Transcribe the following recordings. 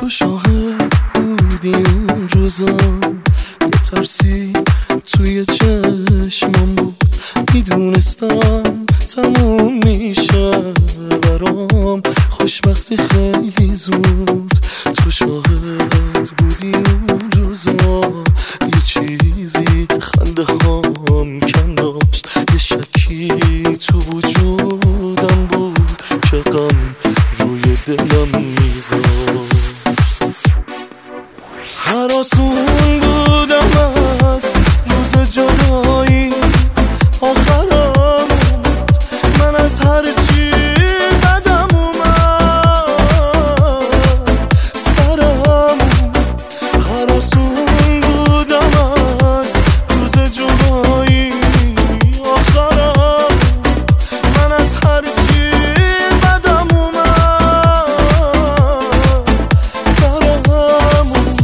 تو شاهد بودی اون روزا، یه ترسی توی چشمم بود، میدونستم تموم میشه برام خوشبختی خیلی زود. تو شاهد بودی اون روزا، یه چیزی خنده هام کم داشت، یه شکی تو وجودم بود که غم روی دلم میذاشت. هراسون بودم از روز جدایی، آخرم اومد من از هر چی بدم اومد، سرم اومد. هراسون بودم از روز جدایی، آخرم من از هر چی بدم اومد، سرم اومد.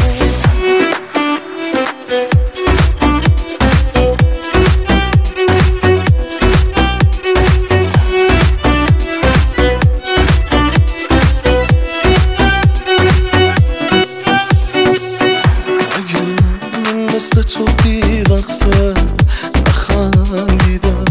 مثل تو بی وقفه نخندیدم،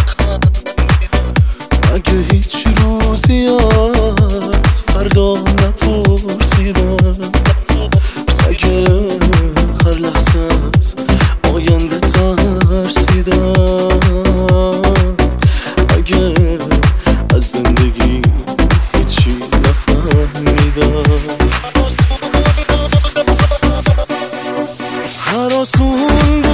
اگه هیچ روزی از فردا نپرسیدم، اگه هر لحظه از آینده ترسیدم، اگه از زندگی هیچی نفهمیدم. هراسون